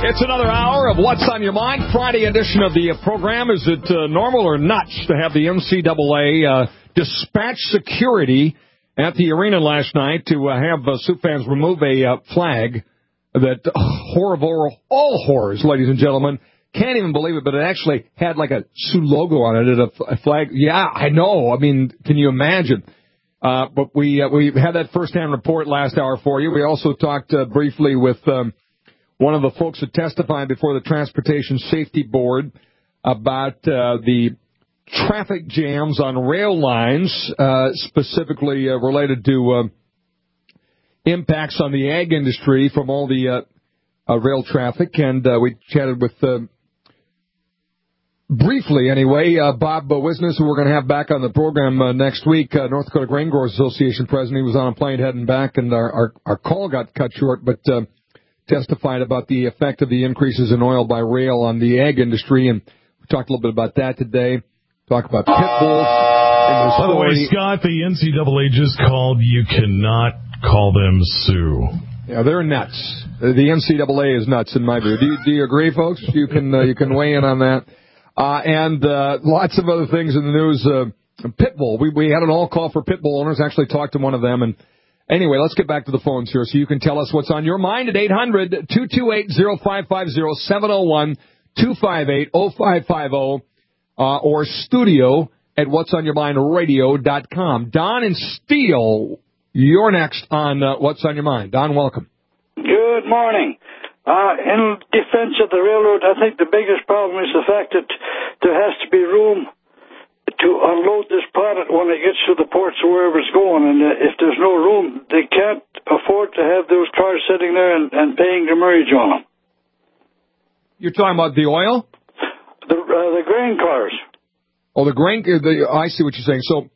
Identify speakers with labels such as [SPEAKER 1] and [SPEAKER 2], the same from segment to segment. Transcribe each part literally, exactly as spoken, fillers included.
[SPEAKER 1] It's another hour of What's on Your Mind, Friday edition of the program. Is it uh, normal or nuts to have the N C double A uh, dispatch security at the arena last night to uh, have uh, Sioux fans remove a uh, flag that, uh, horrible, all horrors, ladies and gentlemen, can't even believe it, but it actually had like a Sioux logo on it, a, a flag. Yeah, I know. I mean, can you imagine? Uh, but we uh, we had that first-hand report last hour for you. We also talked uh, briefly with um, one of the folks that testified before the Transportation Safety Board about uh, the traffic jams on rail lines, uh, specifically uh, related to uh, impacts on the ag industry from all the uh, uh, rail traffic. And uh, we chatted with, uh, briefly anyway, uh, Bob Wisnes, who we're going to have back on the program uh, next week, uh, North Dakota Grain Growers Association president. He was on a plane heading back, and our, our, our call got cut short, but uh, testified about the effect of the increases in oil by rail on the ag industry, and we talked a little bit about that today. Talk about pit bulls.
[SPEAKER 2] By the way, Scott, the N C double A just called. You cannot call them Sioux.
[SPEAKER 1] Yeah, they're nuts. The N C double A is nuts in my view. Do you, do you agree, folks? You can uh, you can weigh in on that. Uh, and uh, lots of other things in the news. Uh, pit bull. We we had an all call for pit bull owners. Actually talked to one of them, and anyway, let's get back to the phones here so you can tell us what's on your mind at eight hundred, two two eight, oh five five oh, seven oh one, two five eight, oh five five oh, uh, or studio at what's on your mind radio dot com. Don and Steele, you're next on uh, What's on Your Mind. Don, welcome.
[SPEAKER 3] Good morning. Uh, in defense of the railroad, I think the biggest problem is the fact that there has to be room to unload this product when it gets to the ports or wherever it's going. And uh, if there's no room, they can't afford to have those cars sitting there and, and paying demurrage on them.
[SPEAKER 1] You're talking about the oil?
[SPEAKER 3] The uh, the grain cars.
[SPEAKER 1] Oh, the grain, the, I see what you're saying. So,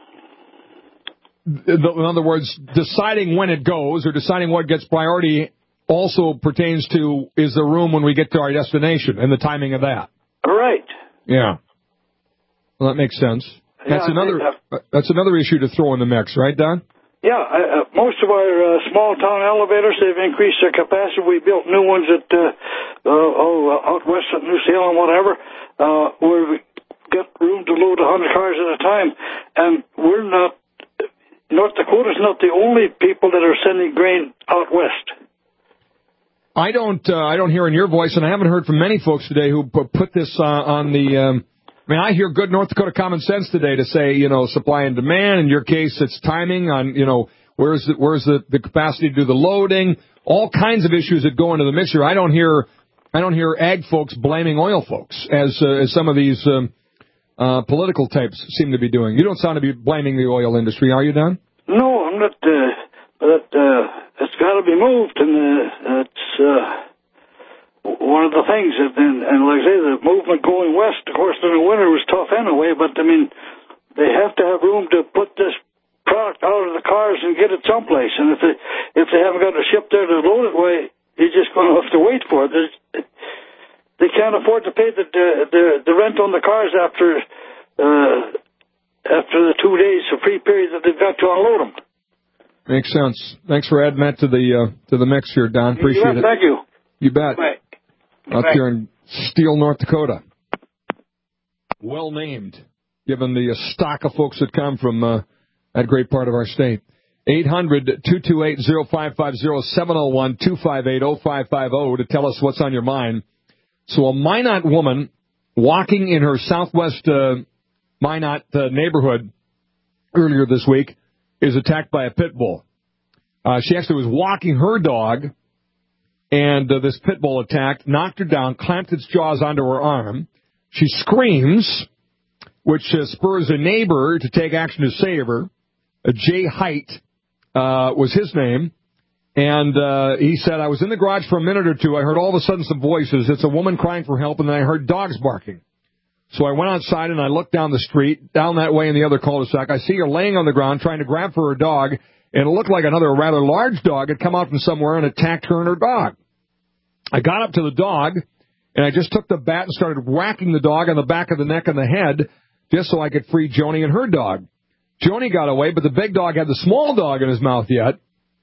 [SPEAKER 1] in other words, deciding when it goes or deciding what gets priority also pertains to is there room when we get to our destination and the timing of that.
[SPEAKER 3] Right.
[SPEAKER 1] Yeah. Well, that makes sense. That's
[SPEAKER 3] yeah,
[SPEAKER 1] another
[SPEAKER 3] uh,
[SPEAKER 1] that's another issue to throw in the mix, right, Don?
[SPEAKER 3] Yeah. Uh, most of our uh, small-town elevators, they've increased their capacity. We built new ones at uh, uh, oh, out west of New Salem, whatever, uh, where we get room to load one hundred cars at a time. And we're not, North Dakota's not the only people that are sending grain out west.
[SPEAKER 1] I don't, uh, I don't hear in your voice, and I haven't heard from many folks today who put this uh, on the. Um, I mean, I hear good North Dakota common sense today to say, you know, supply and demand. In your case, it's timing on, you know, where's the, where's the, the capacity to do the loading. All kinds of issues that go into the mixture. I don't hear, I don't hear ag folks blaming oil folks as uh, as some of these um, uh, political types seem to be doing. You don't sound to be blaming the oil industry, are you, Don?
[SPEAKER 3] No, I'm not. Uh, but uh, it's got to be moved, and uh, it's uh, one of the things. And, and like I say, the movement going west, of course, in the winter was tough anyway. But I mean, they have to have room to put this product out of the cars and get it someplace. And if they if they haven't got a ship there to load it, why you're just going to have to wait for it. There's, they can't afford to pay the the, the rent on the cars after uh, after the two days of free period that they've got to unload them.
[SPEAKER 1] Makes sense. Thanks for adding that to the uh, to the mix here, Don. Appreciate
[SPEAKER 3] you bet,
[SPEAKER 1] it.
[SPEAKER 3] Thank you.
[SPEAKER 1] You bet.
[SPEAKER 3] Bye.
[SPEAKER 1] Up
[SPEAKER 3] Bye.
[SPEAKER 1] here in Steele, North Dakota. Well named, given the uh, stock of folks that come from uh, that great part of our state. eight hundred, two two eight, oh five five oh, seven oh one, two five eight, oh five five oh to tell us what's on your mind. So a Minot woman walking in her southwest uh, Minot uh, neighborhood earlier this week is attacked by a pit bull. Uh, she actually was walking her dog, and uh, this pit bull attacked, knocked her down, clamped its jaws onto her arm. She screams, which uh, spurs a neighbor to take action to save her. Uh, Jay Height uh, was his name, and uh, he said, I was in the garage for a minute or two. I heard all of a sudden some voices. It's a woman crying for help, and then I heard dogs barking. So I went outside, and I looked down the street, down that way in the other cul-de-sac. I see her laying on the ground trying to grab for her dog, and it looked like another rather large dog had come out from somewhere and attacked her and her dog. I got up to the dog, and I just took the bat and started whacking the dog on the back of the neck and the head just so I could free Joni and her dog. Joni got away, but the big dog had the small dog in his mouth yet.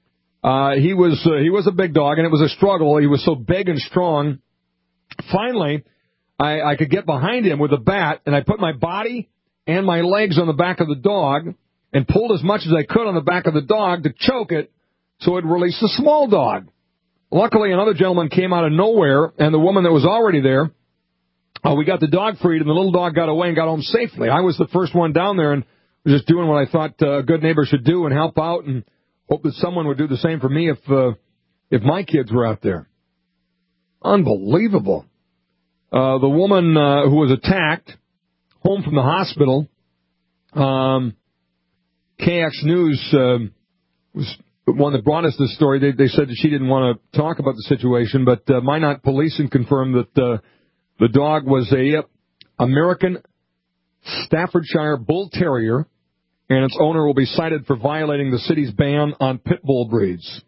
[SPEAKER 1] Uh, he was uh, he was a big dog, and it was a struggle. He was so big and strong. Finally, I, I could get behind him with a bat, and I put my body and my legs on the back of the dog and pulled as much as I could on the back of the dog to choke it so it released the small dog. Luckily, another gentleman came out of nowhere, and the woman that was already there, uh, we got the dog freed, and the little dog got away and got home safely. I was the first one down there and was just doing what I thought uh, a good neighbor should do and help out and hope that someone would do the same for me if uh, if my kids were out there. Unbelievable. Uh, the woman uh, who was attacked, home from the hospital, um, K X News uh, was the one that brought us this story. They, they said that she didn't want to talk about the situation, but uh, Minot Policing confirmed that uh, the dog was a uh, American Staffordshire Bull Terrier, and its owner will be cited for violating the city's ban on pit bull breeds.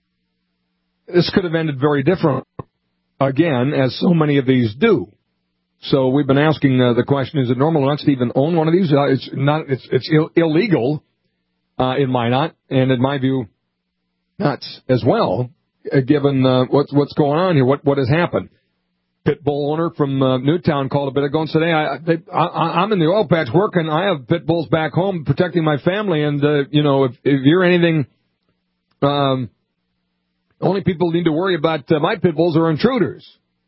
[SPEAKER 1] This could have ended very different, again, as so many of these do. So we've been asking uh, the question, is it normal not to even own one of these? Uh, it's not. It's, it's Ill- illegal uh, in Minot, and in my view, nuts as well, uh, given uh, what's what's going on here, what what has happened. Pit bull owner from uh, Newtown called a bit ago and said, hey, I, they, I, I'm in the oil patch working. I have pit bulls back home protecting my family, and, uh, you know, if, if you're anything, um, only people need to worry about uh, my pit bulls are intruders.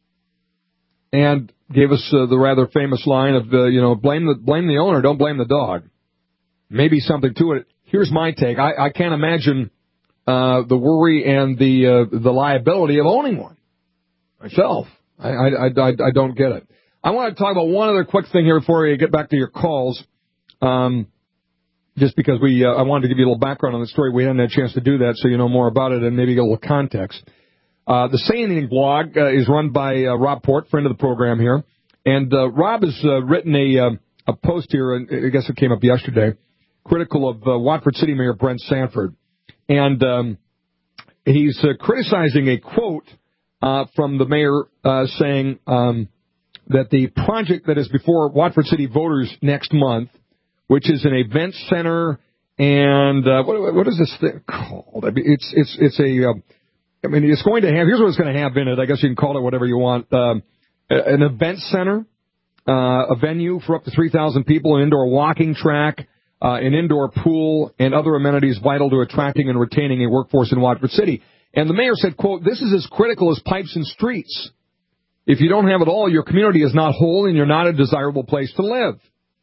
[SPEAKER 1] And gave us uh, the rather famous line of, uh, you know, blame the blame the owner, don't blame the dog. Maybe something to it. Here's my take. I, I can't imagine uh, the worry and the uh, the liability of owning one myself. I, I, I, I don't get it. I want to talk about one other quick thing here before we get back to your calls. Um, just because we, uh, I wanted to give you a little background on the story. We hadn't had a chance to do that, so you know more about it and maybe get a little context. Uh, the Say Anything blog uh, is run by uh, Rob Port, friend of the program here. And uh, Rob has uh, written a, uh, a post here, and I guess it came up yesterday, critical of uh, Watford City Mayor Brent Sanford. And um, he's uh, criticizing a quote uh, from the mayor uh, saying um, that the project that is before Watford City voters next month, which is an event center and uh, what, what is this thing called? I mean, it's it's it's a uh, I mean, it's going to have, here's what it's going to have in it. I guess you can call it whatever you want. Um, an event center, uh, a venue for up to three thousand people, an indoor walking track, uh, an indoor pool, and other amenities vital to attracting and retaining a workforce in Watford City. And the mayor said, quote, this is as critical as pipes and streets. If you don't have it all, your community is not whole and you're not a desirable place to live.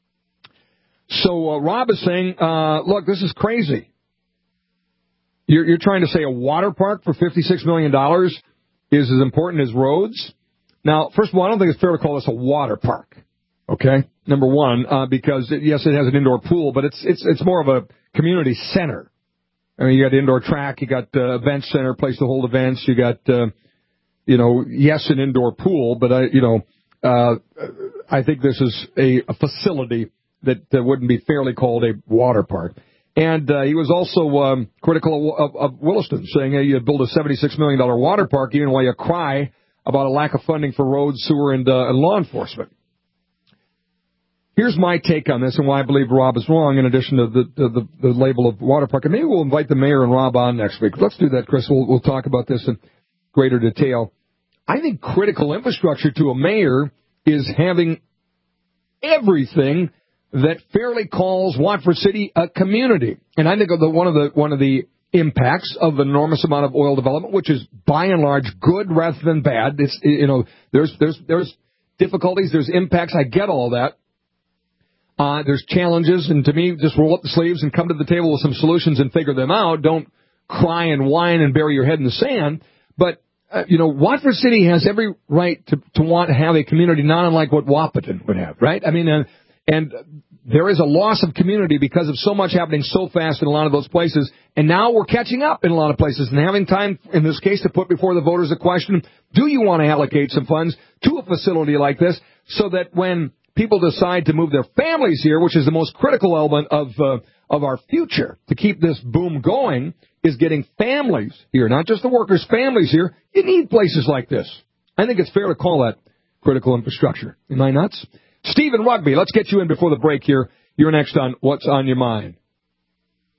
[SPEAKER 1] So uh, Rob is saying, uh, look, this is crazy. You're, you're trying to say a water park for fifty-six million dollars is as important as roads? Now, first of all, I don't think it's fair to call this a water park, okay? Number one, uh, because, it, yes, it has an indoor pool, but it's it's it's more of a community center. I mean, you got indoor track, you got uh, event center, place to hold events, you got, uh, you know, yes, an indoor pool, but, I, you know, uh, I think this is a, a facility that uh, wouldn't be fairly called a water park. And uh, he was also um, critical of, of, of Williston, saying, hey, you build a seventy-six million dollars water park even while you cry about a lack of funding for roads, sewer, and, uh, and law enforcement. Here's my take on this and why I believe Rob is wrong, in addition to the, the, the label of water park. And maybe we'll invite the mayor and Rob on next week. Let's do that, Chris. We'll, we'll talk about this in greater detail. I think critical infrastructure to a mayor is having everything that fairly calls Watford City a community. And I think of the, one of the one of the impacts of the enormous amount of oil development, which is by and large good rather than bad. It's, you know, there's there's there's difficulties, there's impacts. I get all that. Uh, there's challenges, and to me, just roll up the sleeves and come to the table with some solutions and figure them out. Don't cry and whine and bury your head in the sand. But uh, you know, Watford City has every right to to want to have a community not unlike what Wahpeton would have, right? I mean, uh, and there is a loss of community because of so much happening so fast in a lot of those places. And now we're catching up in a lot of places and having time, in this case, to put before the voters a question, do you want to allocate some funds to a facility like this so that when people decide to move their families here, which is the most critical element of uh, of our future to keep this boom going, is getting families here, not just the workers' families here. You need places like this. I think it's fair to call that critical infrastructure. Am I nuts? Stephen Rugby, let's get you in before the break here. You're next on What's on Your Mind.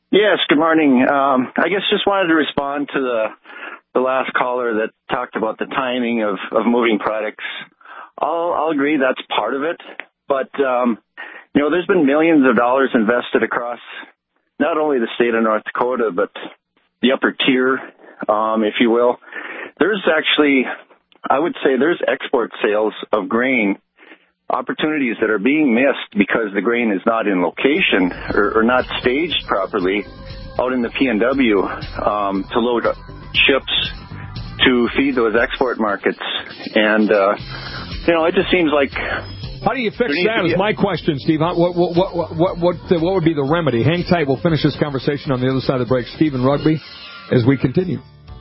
[SPEAKER 4] Yes, good morning. Um, I guess just wanted to respond to the the last caller that talked about the timing of, of moving products. I'll, I'll agree that's part of it. But, um, you know, there's been millions of dollars invested across not only the state of North Dakota, but the upper tier, um, if you will. There's actually, I would say there's export sales of grain opportunities that are being missed because the grain is not in location or, or not staged properly out in the P N W um, to load ships to feed those export markets. And, uh, you know, it just seems like...
[SPEAKER 1] How do you fix that is my question, Steve. What, what, what, what, what, what, what would be the remedy? Hang tight. We'll finish this conversation on the other side of the break. Steve and Rugby as we continue.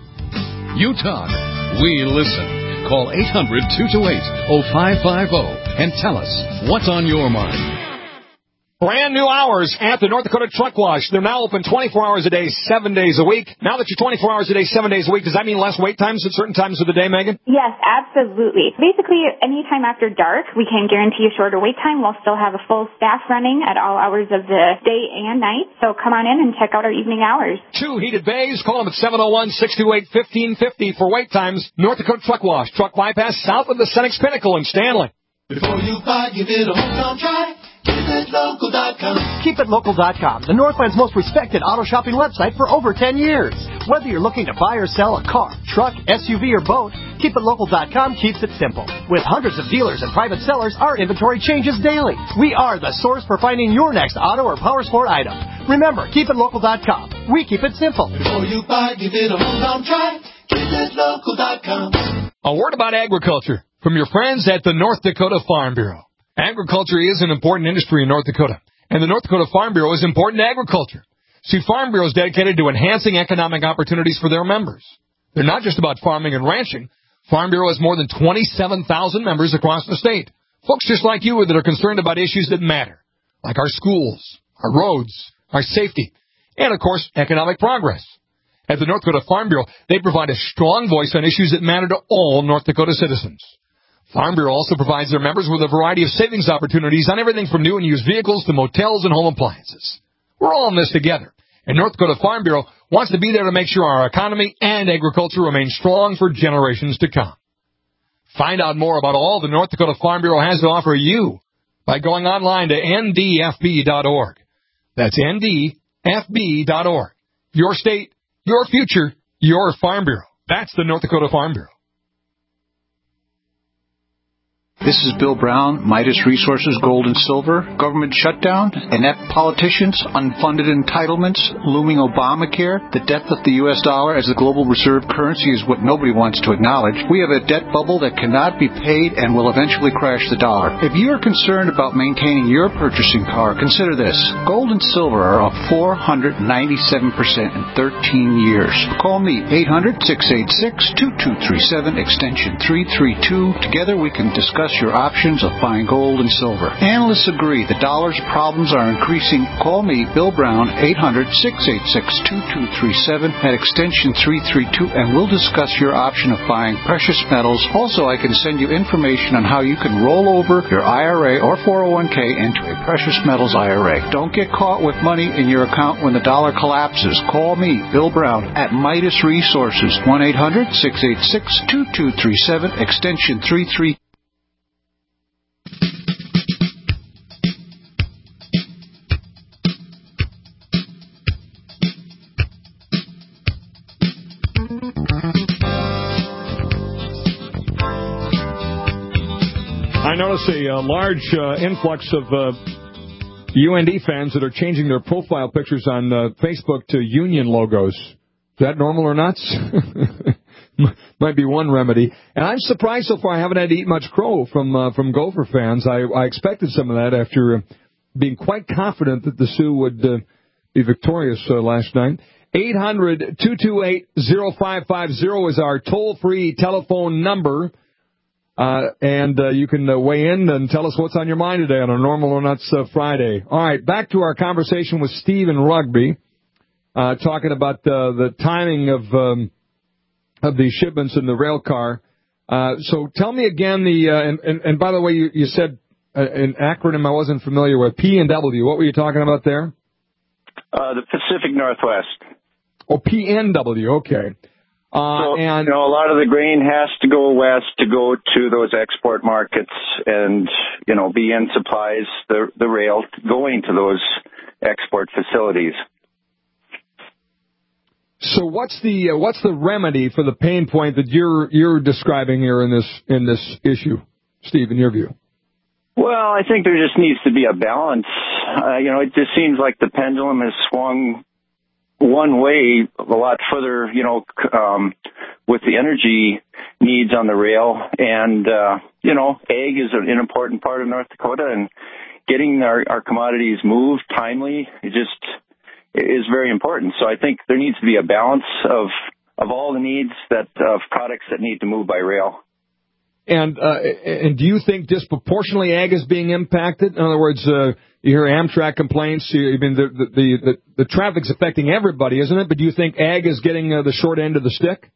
[SPEAKER 5] You talk. We listen. Call eight hundred, two two eight, oh five five oh and tell us what's on your mind.
[SPEAKER 1] Brand new hours at the North Dakota Truck Wash. They're now open twenty-four hours a day, seven days a week. Now that you're twenty-four hours a day, seven days a week, does that mean less wait times at certain times of the day, Megan?
[SPEAKER 6] Yes, absolutely. Basically, anytime after dark, we can guarantee a shorter wait time. We'll still have a full staff running at all hours of the day and night. So come on in and check out our evening hours.
[SPEAKER 1] Two heated bays. Call them at seven oh one, six two eight, one five five oh for wait times. North Dakota Truck Wash. Truck bypass south of the Senex Pinnacle in Stanley.
[SPEAKER 7] Before you buy, give it a hometown try. Keep it local dot com.
[SPEAKER 8] Keep it local dot com, the Northland's most respected auto shopping website for over ten years. Whether you're looking to buy or sell a car, truck, S U V, or boat, Keep It Local dot com keeps it simple. With hundreds of dealers and private sellers, our inventory changes daily. We are the source for finding your next auto or power sport item. Remember, Keep It Local dot com. We keep it simple.
[SPEAKER 7] Before you buy, give it a hometown try. Keep It Local dot com.
[SPEAKER 1] A word about agriculture from your friends at the North Dakota Farm Bureau. Agriculture is an important industry in North Dakota, and the North Dakota Farm Bureau is important to agriculture. See, Farm Bureau is dedicated to enhancing economic opportunities for their members. They're not just about farming and ranching. Farm Bureau has more than twenty-seven thousand members across the state, folks just like you that are concerned about issues that matter, like our schools, our roads, our safety, and, of course, economic progress. At the North Dakota Farm Bureau, they provide a strong voice on issues that matter to all North Dakota citizens. Farm Bureau also provides their members with a variety of savings opportunities on everything from new and used vehicles to motels and home appliances. We're all in this together, and North Dakota Farm Bureau wants to be there to make sure our economy and agriculture remain strong for generations to come. Find out more about all the North Dakota Farm Bureau has to offer you by going online to N D F B dot org. That's N D F B dot org. Your state, your future, your Farm Bureau. That's the North Dakota Farm Bureau.
[SPEAKER 9] This is Bill Brown, Midas Resources Gold and Silver, government shutdown, inept politicians, unfunded entitlements, looming Obamacare, the death of the U S dollar as the global reserve currency is what nobody wants to acknowledge. We have a debt bubble that cannot be paid and will eventually crash the dollar. If you are concerned about maintaining your purchasing power, consider this. Gold and silver are up four hundred ninety-seven percent in thirteen years. Call me, eight hundred, six eight six, two two three seven, extension three three two. Together we can discuss your options of buying gold and silver. Analysts agree the dollar's problems are increasing. Call me, Bill Brown, eight hundred, six eight six, two two three seven at extension three three two, and we'll discuss your option of buying precious metals. Also, I can send you information on how you can roll over your I R A or four oh one k into a precious metals I R A. Don't get caught with money in your account when the dollar collapses. Call me, Bill Brown, at Midas Resources, one eight hundred, six eight six, two two three seven, extension three three two.
[SPEAKER 1] I notice a uh, large uh, influx of uh, U N D fans that are changing their profile pictures on uh, Facebook to Union logos. Is that normal or nuts? Might be one remedy. And I'm surprised so far I haven't had to eat much crow from uh, from Gopher fans. I, I expected some of that after uh, being quite confident that the Sioux would uh, be victorious uh, last night. eight hundred, two two eight, oh five five oh is our toll-free telephone number. Uh, and uh, you can uh, weigh in and tell us what's on your mind today on a Normal or Nuts uh, Friday. All right, back to our conversation with Steve in Rugby, uh, talking about uh, the timing of um, of the shipments in the rail car. Uh, so tell me again the uh, and, and and by the way, you, you said uh, an acronym I wasn't familiar with, P and W. What were you talking about there?
[SPEAKER 4] Uh, the Pacific Northwest.
[SPEAKER 1] Oh, P N W, okay. Uh,
[SPEAKER 4] so,
[SPEAKER 1] and
[SPEAKER 4] you know, a lot of the grain has to go west to go to those export markets and, you know, B N supplies the, the rail going to those export facilities.
[SPEAKER 1] So what's the uh, what's the remedy for the pain point that you're you're describing here in this in this issue, Steve, in your view?
[SPEAKER 4] Well, I think there just needs to be a balance. Uh, you know, it just seems like the pendulum has swung one way a lot further, you know, um, with the energy needs on the rail. And, uh, you know, ag is an important part of North Dakota, and getting our, our commodities moved timely it just is very important. So I think there needs to be a balance of, of all the needs that of products that need to move by rail.
[SPEAKER 1] And uh, and do you think disproportionately ag is being impacted? In other words, uh, you hear Amtrak complaints. You, I mean, the the, the the the traffic's affecting everybody, isn't it? But do you think ag is getting uh, the short end of the stick?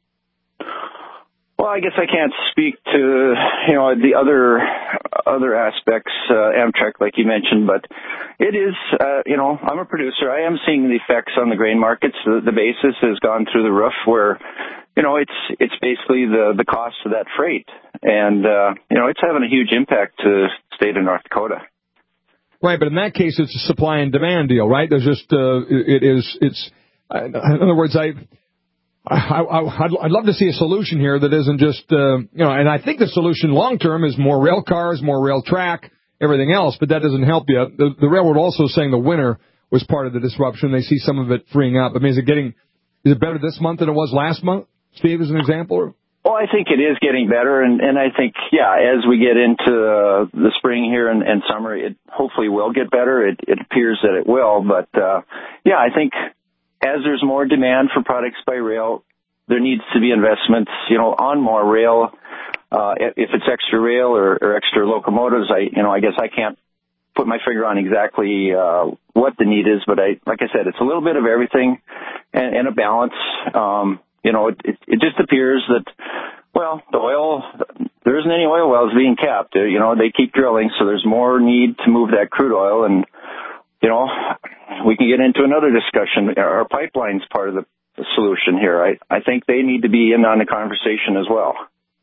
[SPEAKER 4] Well, I guess I can't speak to you know the other other aspects, uh, Amtrak, like you mentioned, but it is uh, you know I'm a producer. I am seeing the effects on the grain markets. The, the basis has gone through the roof, where you know it's it's basically the the cost of that freight. And, uh, you know, it's having a huge impact to the state of North Dakota.
[SPEAKER 1] Right, but in that case, it's a supply and demand deal, right? There's just, uh, it is, it's, in other words, I, I, I, I'd, I'd love to see a solution here that isn't just, uh, you know, and I think the solution long term is more rail cars, more rail track, everything else, but that doesn't help you. The, the railroad also saying the winter was part of the disruption. They see some of it freeing up. I mean, is it getting, is it better this month than it was last month? Steve, as an example?
[SPEAKER 4] Well, I think it is getting better, and, and I think, yeah, as we get into uh, the spring here and, and summer, it hopefully will get better. It, it appears that it will, but, uh, yeah, I think as there's more demand for products by rail, there needs to be investments, you know, on more rail. Uh, if it's extra rail or, or extra locomotives, I, you know, I guess I can't put my finger on exactly uh, what the need is, but I, like I said, it's a little bit of everything and, and a balance. Um, You know, it, it, it just appears that, well, the oil, there isn't any oil wells being capped. You know, they keep drilling, so there's more need to move that crude oil. And, you know, we can get into another discussion. Our pipeline's part of the, the solution here. I, I think they need to be in on the conversation as well.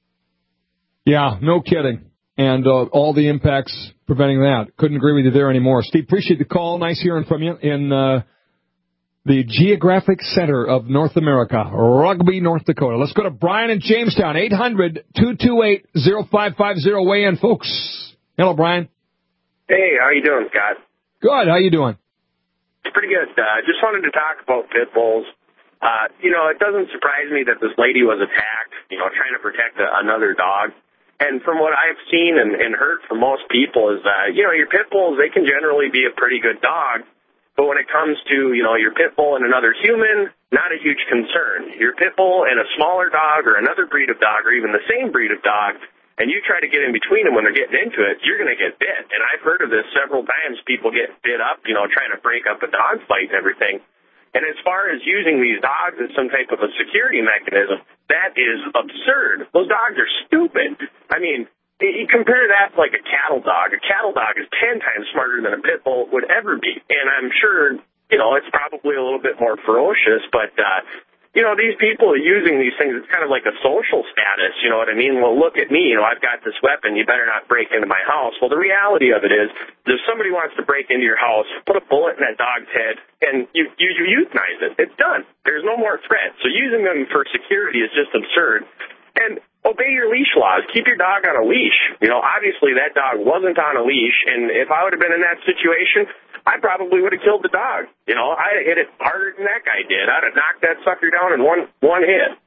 [SPEAKER 1] Yeah, no kidding. And uh, all the impacts preventing that. Couldn't agree with you there anymore. Steve, appreciate the call. Nice hearing from you in uh the geographic center of North America, Rugby, North Dakota. Let's go to Brian in Jamestown, eight hundred, two two eight, oh five five oh. Weigh in, folks. Hello, Brian.
[SPEAKER 10] Hey, how you doing, Scott?
[SPEAKER 1] Good. How you doing?
[SPEAKER 10] Pretty good. Uh, just wanted to talk about pit bulls. Uh, you know, it doesn't surprise me that this lady was attacked, you know, trying to protect a, another dog. And from what I've seen and, and heard from most people is that, you know, your pit bulls, they can generally be a pretty good dog. But when it comes to, you know, your pit bull and another human, not a huge concern. Your pit bull and a smaller dog or another breed of dog or even the same breed of dog, and you try to get in between them when they're getting into it, you're going to get bit. And I've heard of this several times. People get bit up, you know, trying to break up a dog fight and everything. And as far as using these dogs as some type of a security mechanism, that is absurd. Those dogs are stupid. I mean, you compare that to like a cattle dog. A cattle dog is ten times smarter than a pit bull would ever be. And I'm sure, you know, it's probably a little bit more ferocious, but, uh, you know, these people are using these things, it's kind of like a social status, you know what I mean? Well, look at me, you know, I've got this weapon, you better not break into my house. Well, the reality of it is, if somebody wants to break into your house, put a bullet in that dog's head, and you, you, you euthanize it. It's done. There's no more threat. So using them for security is just absurd. And obey your leash laws. Keep your dog on a leash. You know, obviously that dog wasn't on a leash, and if I would have been in that situation, I probably would have killed the dog. You know, I'd have hit it harder than that guy did. I'd have knocked that sucker down in one one hit.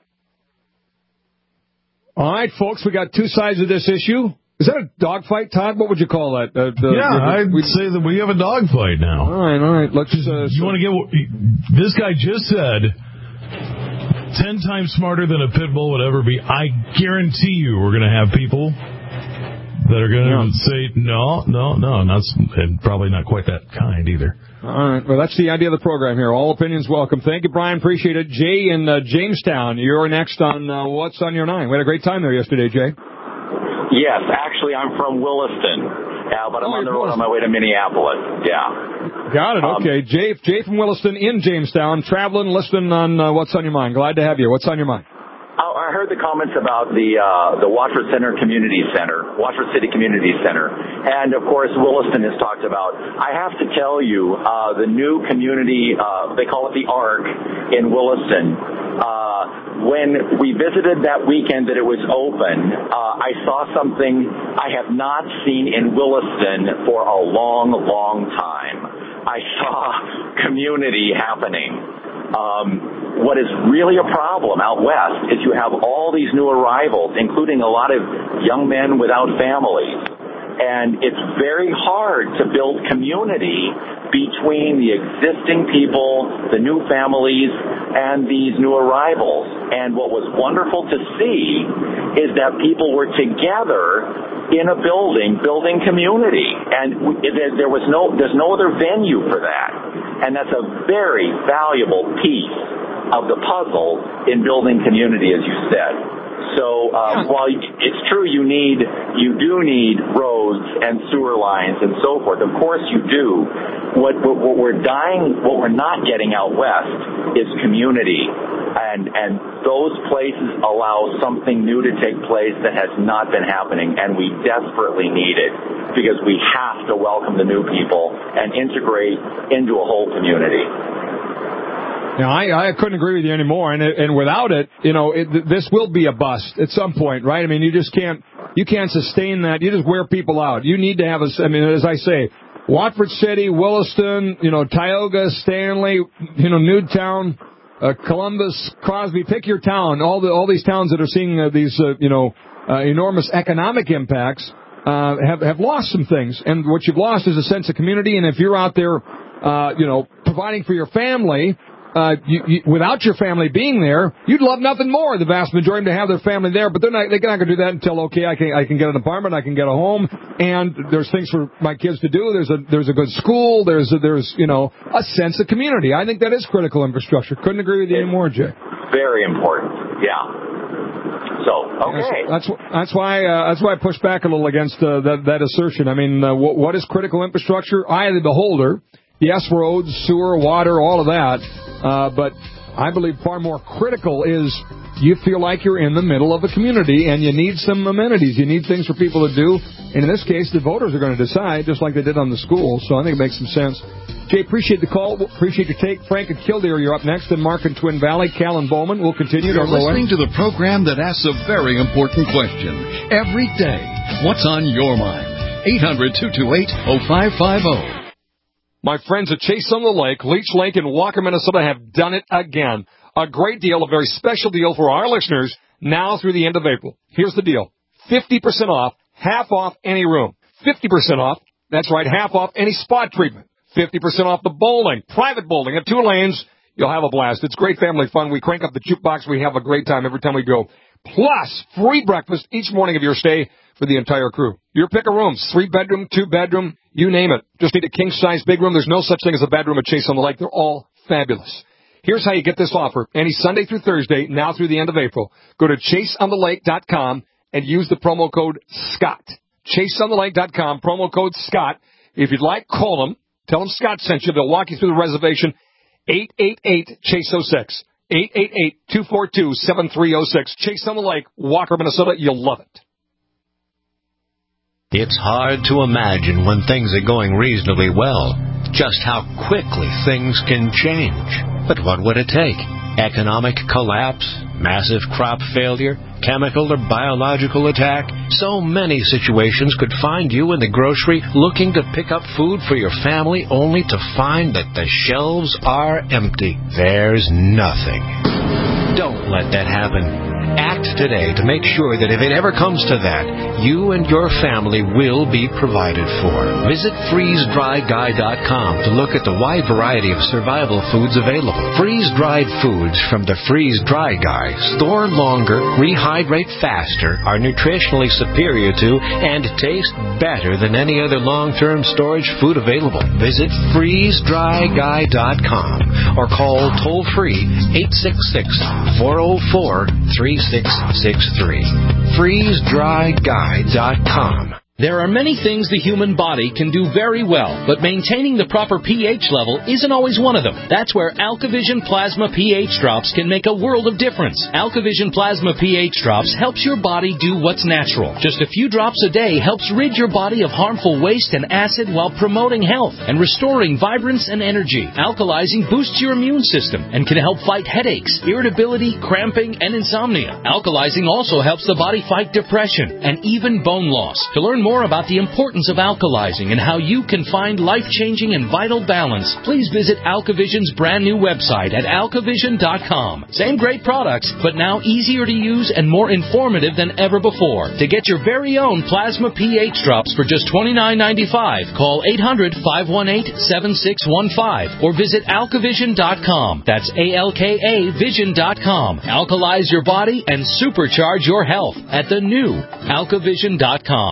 [SPEAKER 1] All right, folks, we got two sides of this issue. Is that a dogfight, Todd? What would you call that? Uh, the,
[SPEAKER 2] yeah, the, the, I'd say that we have a dogfight now.
[SPEAKER 1] All right, all right. Let's. Uh,
[SPEAKER 2] you
[SPEAKER 1] so.
[SPEAKER 2] want to get? This guy just said ten times smarter than a pit bull would ever be. I guarantee you, we're going to have people that are going to yeah. say, no, no, no, not, and probably not quite that kind either.
[SPEAKER 1] All right. Well, that's the idea of the program here. All opinions welcome. Thank you, Brian. Appreciate it. Jay in uh, Jamestown, you're next on uh, What's on Your Mind. We had a great time there yesterday, Jay.
[SPEAKER 11] Yes, actually, I'm from Williston. Yeah, but I'm
[SPEAKER 1] oh,
[SPEAKER 11] on the road on my way to Minneapolis. Yeah.
[SPEAKER 1] Got it. Okay. Um, Jay, Jay from Williston in Jamestown, traveling, listening on uh, What's on Your Mind. Glad to have you. What's on your mind?
[SPEAKER 11] I heard the comments about the uh, the Watford Center Community Center, Watford City Community Center, and of course Williston is talked about. I have to tell you, uh, the new community, uh, they call it the Ark in Williston. Uh, when we visited that weekend that it was open, uh, I saw something I have not seen in Williston for a long, long time. I saw community happening. Um, what is really a problem out west is you have all these new arrivals, including a lot of young men without families. And it's very hard to build community between the existing people, the new families, and these new arrivals. And what was wonderful to see is that people were together in a building, building community. And there was no, there's no other venue for that. And that's a very valuable piece of the puzzle in building community, as you said. So um, while it's true you need, you do need roads and sewer lines and so forth. Of course you do. What, what, what we're dying, what we're not getting out west is community. And, and those places allow something new to take place that has not been happening, and we desperately need it because we have to welcome the new people and integrate into a whole community.
[SPEAKER 1] Now, I, I couldn't agree with you anymore, and and without it, you know, it, this will be a bust at some point, right? I mean, you just can't you can't sustain that. You just wear people out. You need to have a, I mean, as I say, Watford City, Williston, you know, Tioga, Stanley, you know, Newtown, uh, Columbus, Crosby. Pick your town. All the all these towns that are seeing uh, these, uh, you know, uh, enormous economic impacts uh, have have lost some things, and what you've lost is a sense of community. And if you're out there, uh, you know, providing for your family. Uh, you, you, without your family being there, you'd love nothing more. The vast majority to have their family there, but they're not. They're not going to do that until okay, I can I can get an apartment, I can get a home, and there's things for my kids to do. There's a there's a good school. There's a, there's you know a sense of community. I think that is critical infrastructure. Couldn't agree with you anymore, Jay.
[SPEAKER 11] Very important. Yeah. So okay.
[SPEAKER 1] That's that's, that's why uh, that's why I push back a little against uh, that that assertion. I mean, uh, what, what is critical infrastructure? Eye of the beholder. Yes, roads, sewer, water, all of that. Uh, but I believe far more critical is you feel like you're in the middle of a community and you need some amenities. You need things for people to do. And in this case, the voters are going to decide, just like they did on the schools. So I think it makes some sense. Jay, appreciate the call. Appreciate your take. Frank and Kildare, you're up next. And Mark and Twin Valley, Cal and Bowman. We'll continue.
[SPEAKER 5] You're listening to the program that asks a very important question every day. What's on your mind? eight hundred, two two eight, oh five five oh.
[SPEAKER 1] My friends at Chase on the Lake, Leech Lake, and Walker, Minnesota have done it again. A great deal, a very special deal for our listeners now through the end of April. Here's the deal. fifty percent off, half off any room. fifty percent off, that's right, half off any spot treatment. fifty percent off the bowling, private bowling at two lanes. You'll have a blast. It's great family fun. We crank up the jukebox. We have a great time every time we go. Plus, free breakfast each morning of your stay for the entire crew. Your pick of rooms, three bedroom, two bedroom, you name it. Just need a king size big room. There's no such thing as a bad room at Chase on the Lake. They're all fabulous. Here's how you get this offer. Any Sunday through Thursday, now through the end of April. Go to chase on the lake dot com and use the promo code SCOTT. chase on the lake dot com, promo code SCOTT. If you'd like, call them. Tell them Scott sent you. They'll walk you through the reservation. eight eight eight, chase oh six. eight eight eight, two four two, seven three oh six. Chase on the Lake, Walker, Minnesota. You'll love it.
[SPEAKER 12] It's hard to imagine when things are going reasonably well, just how quickly things can change. But what would it take? Economic collapse? Massive crop failure? Chemical or biological attack? So many situations could find you in the grocery looking to pick up food for your family only to find that the shelves are empty. There's nothing. Don't let that happen. Act today to make sure that if it ever comes to that, you and your family will be provided for. Visit freeze dry guy dot com to look at the wide variety of survival foods available. Freeze-dried foods from the Freeze Dry Guy store longer, rehydrate faster, are nutritionally superior to, and taste better than any other long-term storage food available. Visit freeze dry guy dot com or call toll-free eight six six, four oh four, three six six three. freeze dry guy dot com.
[SPEAKER 13] There are many things the human body can do very well, but maintaining the proper pH level isn't always one of them. That's where AlkaVision Plasma pH Drops can make a world of difference. AlkaVision Plasma pH Drops helps your body do what's natural. Just a few drops a day helps rid your body of harmful waste and acid while promoting health and restoring vibrance and energy. Alkalizing boosts your immune system and can help fight headaches, irritability, cramping, and insomnia. Alkalizing also helps the body fight depression and even bone loss. To learn more about the importance of alkalizing and how you can find life-changing and vital balance, please visit AlkaVision's brand new website at alkavision dot com. Same great products, but now easier to use and more informative than ever before. To get your very own Plasma pH Drops for just twenty-nine ninety-five, call eight hundred, five one eight, seven six one five or visit alkavision dot com. That's A L K A vision dot com. Alkalize your body and supercharge your health at the new alkavision dot com.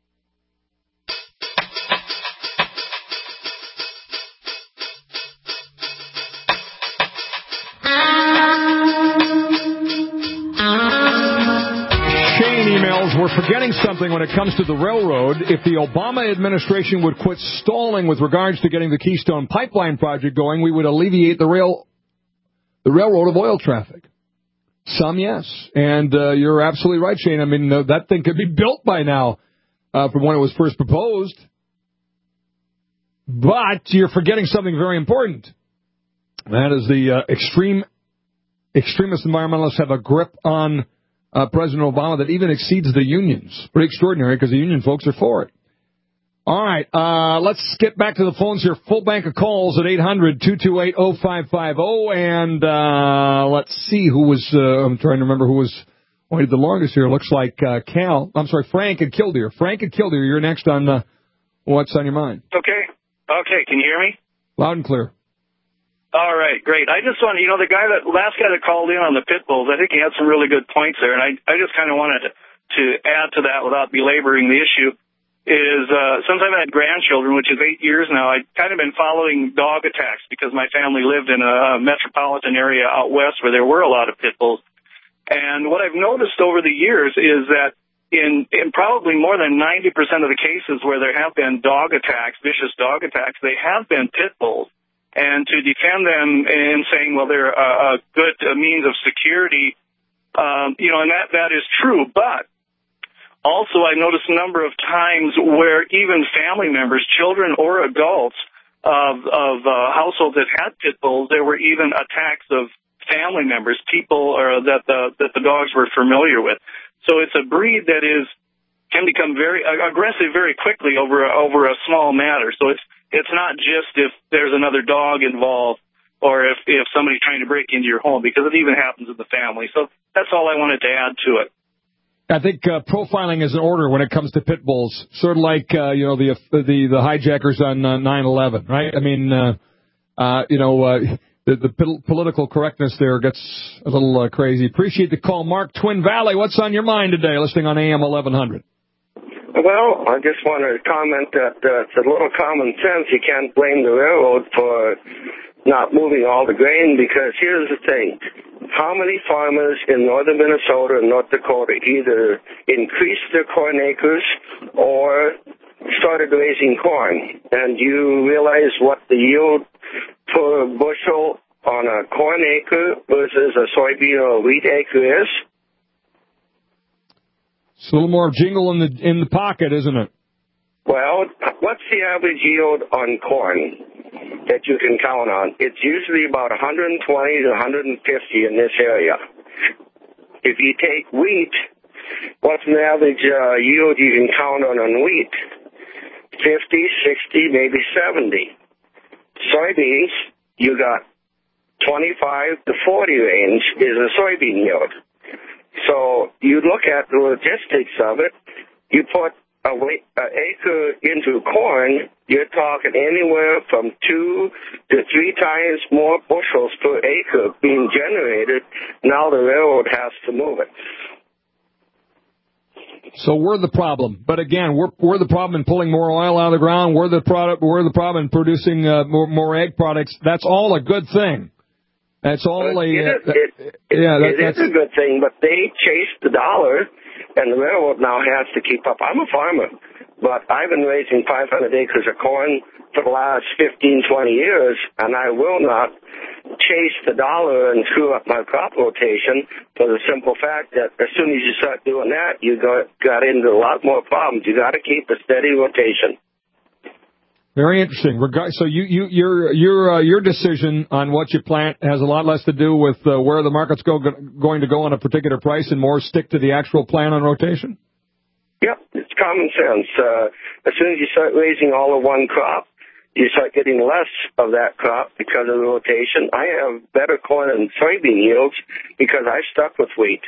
[SPEAKER 1] We're forgetting something when it comes to the railroad. If the Obama administration would quit stalling with regards to getting the Keystone Pipeline project going, we would alleviate the rail, the railroad of oil traffic. Some, yes. And uh, you're absolutely right, Shane. I mean, uh, that thing could be built by now uh, from when it was first proposed. But you're forgetting something very important. That is the uh, extreme extremist environmentalists have a grip on Uh, President Obama that even exceeds the unions. Pretty extraordinary because the union folks are for it. All right, uh, let's get back to the phones here. Full bank of calls at eight hundred, two two eight, oh five five oh. And uh, let's see who was, uh, I'm trying to remember who was waited the longest here. Looks like uh, Cal, I'm sorry, Frank and Killdeer. Frank and Killdeer, you're next on uh, What's on Your Mind.
[SPEAKER 14] Okay. Okay, can you hear me?
[SPEAKER 1] Loud and clear.
[SPEAKER 14] All right, great. I just wanted, you know, the guy that, last guy that called in on the pit bulls, I think he had some really good points there, and I, I just kind of wanted to, to add to that without belaboring the issue, is uh, since I've had grandchildren, which is eight years now, I've kind of been following dog attacks because my family lived in a metropolitan area out west where there were a lot of pit bulls. And what I've noticed over the years is that in, in probably more than ninety percent of the cases where there have been dog attacks, vicious dog attacks, they have been pit bulls. And to defend them in saying, well, they're a, a good means of security, um, you know, and that, that is true. But also I noticed a number of times where even family members, children or adults of, of uh, households that had pit bulls, there were even attacks of family members, people or that the, that the dogs were familiar with. So it's a breed that is can become very aggressive very quickly over over a small matter. So it's It's not just if there's another dog involved or if, if somebody's trying to break into your home, because it even happens in the family. So that's all I wanted to add to it.
[SPEAKER 1] I think uh, profiling is in order when it comes to pit bulls, sort of like, uh, you know, the the, the hijackers on uh, nine eleven, right? I mean, uh, uh, you know, uh, the, the political correctness there gets a little uh, crazy. Appreciate the call. Mark, Twin Valley, what's on your mind today? Listening on A M eleven hundred.
[SPEAKER 15] Well, I just want to comment that uh, it's a little common sense. You can't blame the railroad for not moving all the grain, because here's the thing. How many farmers in northern Minnesota and North Dakota either increased their corn acres or started raising corn? And you realize what the yield per bushel on a corn acre versus a soybean or a wheat acre is?
[SPEAKER 1] It's a little more jingle in the in the pocket, isn't it?
[SPEAKER 15] Well, what's the average yield on corn that you can count on? It's usually about one hundred twenty to one hundred fifty in this area. If you take wheat, what's an average uh, yield you can count on on wheat? fifty, sixty, maybe seventy. Soybeans, you got twenty-five to forty range is a soybean yield. So you look at the logistics of it, you put a weight, an acre into corn, you're talking anywhere from two to three times more bushels per acre being generated. Now the railroad has to move it.
[SPEAKER 1] So we're the problem. But again, we're we're the problem in pulling more oil out of the ground. We're the product. We're the problem in producing uh, more, more egg products. That's all a good thing. That's all a,
[SPEAKER 15] it is,
[SPEAKER 1] uh,
[SPEAKER 15] it, it,
[SPEAKER 1] yeah, that,
[SPEAKER 15] it is a good thing, but they chase the dollar, and the railroad now has to keep up. I'm a farmer. But I've been raising five hundred acres of corn for the last fifteen, twenty years, and I will not chase the dollar and screw up my crop rotation for the simple fact that as soon as you start doing that, you got, got into a lot more problems. You got to keep a steady rotation.
[SPEAKER 1] Very interesting. So you, you, your your uh, your decision on what you plant has a lot less to do with uh, where the market's go, going to go on a particular price and more stick to the actual plan on rotation?
[SPEAKER 15] Yep, it's common sense. Uh, as soon as you start raising all of one crop, you start getting less of that crop because of the rotation. I have better corn and soybean yields because I stuck with wheat.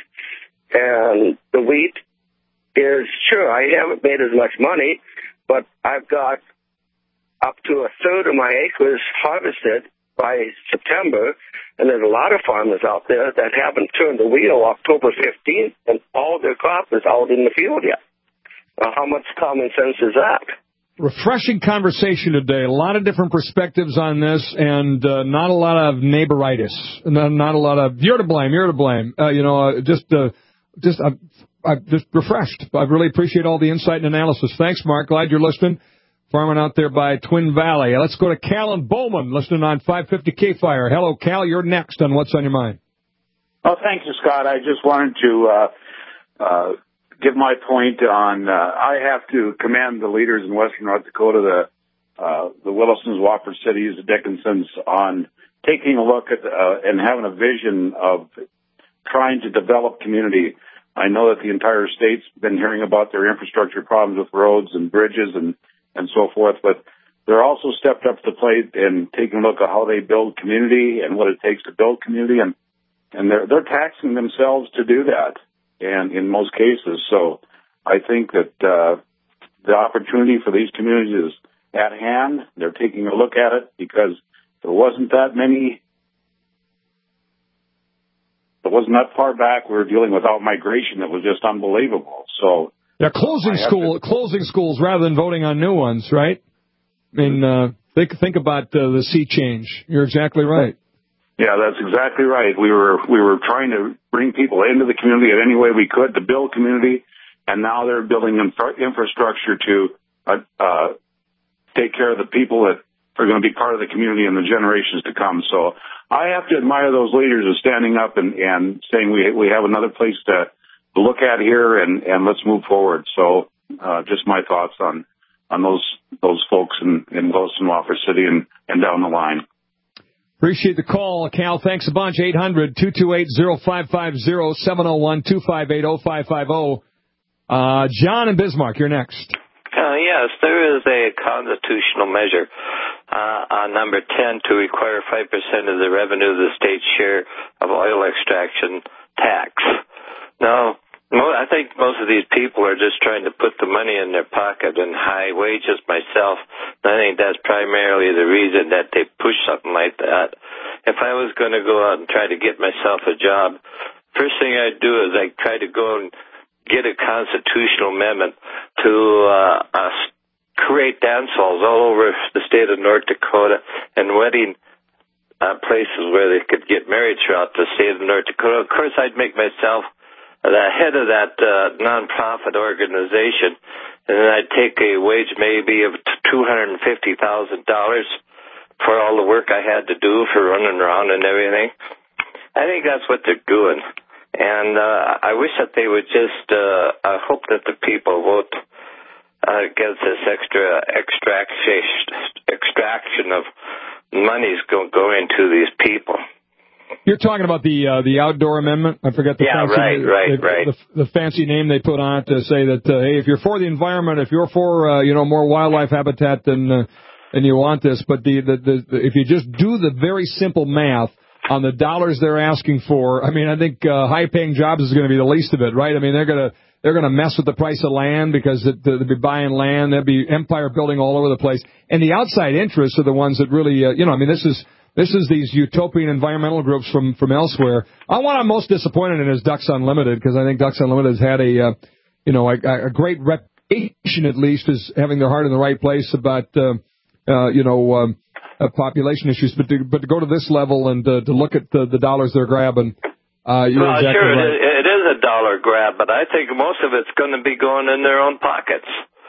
[SPEAKER 15] And the wheat is, sure, I haven't made as much money, but I've got up to a third of my acres harvested by September, and there's a lot of farmers out there that haven't turned the wheel October fifteenth, and all their crop is out in the field yet. Now, how much common sense is that?
[SPEAKER 1] Refreshing conversation today. A lot of different perspectives on this, and uh, not a lot of neighboritis. Not, not a lot of you're to blame. You're to blame. Uh, you know, uh, just, uh, just, uh, I'm just refreshed. I really appreciate all the insight and analysis. Thanks, Mark. Glad you're listening. Farming out there by Twin Valley. Let's go to Cal and Bowman, listening on five fifty K-Fire. Hello, Cal. You're next on What's on Your Mind.
[SPEAKER 16] Oh, thank you, Scott. I just wanted to uh, uh, give my point on. Uh, I have to commend the leaders in Western North Dakota, the uh, the Willisons, Wofford Cities, the Dickinsons, on taking a look at uh, and having a vision of trying to develop community. I know that the entire state's been hearing about their infrastructure problems with roads and bridges and and so forth, but they're also stepped up to the plate and taking a look at how they build community and what it takes to build community, and and they're they're taxing themselves to do that, and in most cases. So I think that uh, the opportunity for these communities is at hand. They're taking a look at it because there wasn't that many, it wasn't that far back we were dealing with out-migration that was just unbelievable. So
[SPEAKER 1] yeah, closing school, to, closing schools rather than voting on new ones, right? I mean, uh, think think about uh, the sea change. You're exactly right.
[SPEAKER 16] Yeah, that's exactly right. We were we were trying to bring people into the community in any way we could to build community, and now they're building infra- infrastructure to uh, uh, take care of the people that are going to be part of the community in the generations to come. So I have to admire those leaders of standing up and, and saying we we have another place to look at here, and, and let's move forward. So uh, just my thoughts on on those those folks in, in Wilson, Wofford City, and, and down the line.
[SPEAKER 1] Appreciate the call, Cal. Thanks a bunch. eight hundred, two two eight, oh five five oh, seven oh one, two five eight, oh five five oh. Uh, John in Bismarck, you're next.
[SPEAKER 17] Uh, yes, there is a constitutional measure uh, on number ten to require five percent of the revenue of the state's share of oil extraction tax. Now, I think most of these people are just trying to put the money in their pocket and high wages myself. I think that's primarily the reason that they push something like that. If I was going to go out and try to get myself a job, first thing I'd do is I'd try to go and get a constitutional amendment to uh, uh, create dance halls all over the state of North Dakota and wedding uh, places where they could get married throughout the state of North Dakota. Of course, I'd make myself the head of that uh, nonprofit organization, and then I'd take a wage maybe of two hundred fifty thousand dollars for all the work I had to do for running around and everything. I think that's what they're doing. And uh, I wish that they would just, uh, I hope that the people vote uh, against this extra extraction, extraction of monies go, going to these people.
[SPEAKER 1] You're talking about the uh, the outdoor amendment. I forget the
[SPEAKER 17] yeah,
[SPEAKER 1] fancy
[SPEAKER 17] right,
[SPEAKER 1] name,
[SPEAKER 17] right,
[SPEAKER 1] the,
[SPEAKER 17] right.
[SPEAKER 1] The, the fancy name they put on it to say that uh, hey, if you're for the environment, if you're for uh, you know more wildlife habitat, then uh, then you want this. But the, the, the, the if you just do the very simple math on the dollars they're asking for, I mean, I think uh, high-paying jobs is going to be the least of it, right? I mean, they're going to they're going to mess with the price of land because it, they'll be buying land. There'll be empire building all over the place, and the outside interests are the ones that really, uh, you know, I mean, this is. This is these utopian environmental groups from, from elsewhere. I, what I'm most disappointed in is Ducks Unlimited, because I think Ducks Unlimited has had a, uh, you know, a, a great reputation, at least, as having their heart in the right place about, uh, uh, you know, um, uh, population issues. But to, but to go to this level and uh, to look at the, the dollars they're grabbing, uh, you're
[SPEAKER 17] well,
[SPEAKER 1] exactly
[SPEAKER 17] sure,
[SPEAKER 1] right.
[SPEAKER 17] it is a dollar grab, but I think most of it's going to be going in their own pockets.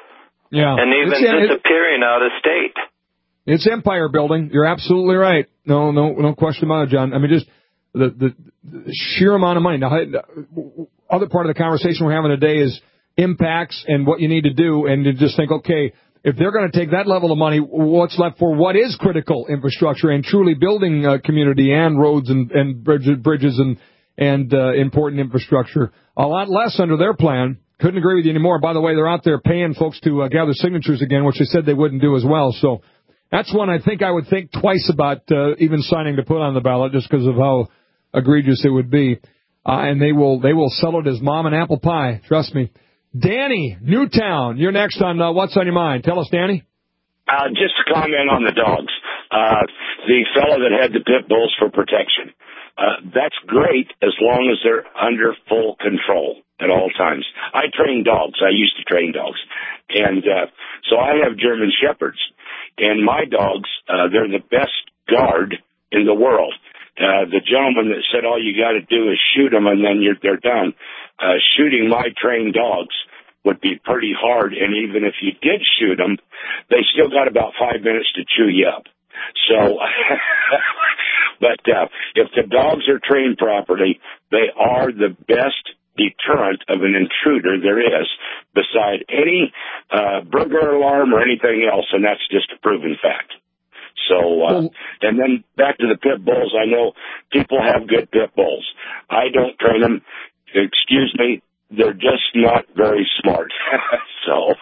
[SPEAKER 1] Yeah.
[SPEAKER 17] And even
[SPEAKER 1] It's-
[SPEAKER 17] disappearing out of state.
[SPEAKER 1] It's empire building. You're absolutely right. No, no, no question about it, John. I mean, just the, the, the sheer amount of money. Now, the other part of the conversation we're having today is impacts and what you need to do, and to just think, okay, if they're going to take that level of money, what's left for what is critical infrastructure and truly building uh, community and roads and, and bridges, bridges and and uh, important infrastructure? A lot less under their plan. Couldn't agree with you anymore. By the way, they're out there paying folks to uh, gather signatures again, which they said they wouldn't do as well. So that's one I think I would think twice about uh, even signing to put on the ballot, just because of how egregious it would be. Uh, and they will they will sell it as mom and apple pie. Trust me. Danny, Newtown, you're next on uh, What's on Your Mind. Tell us, Danny.
[SPEAKER 18] Uh, just to comment on the dogs. Uh, the fellow that had the pit bulls for protection. Uh, that's great as long as they're under full control at all times. I train dogs. I used to train dogs. And uh, so I have German Shepherds. And my dogs, uh, they're the best guard in the world. Uh, the gentleman that said all you got to do is shoot them and then you're, they're done. Uh, shooting my trained dogs would be pretty hard. And even if you did shoot them, they still got about five minutes to chew you up. So, but uh, if the dogs are trained properly, they are the best deterrent of an intruder there is, beside any uh, burglar alarm or anything else, and that's just a proven fact. So, uh, and then back to the pit bulls. I know people have good pit bulls. I don't train them. Excuse me, they're just not very smart. So.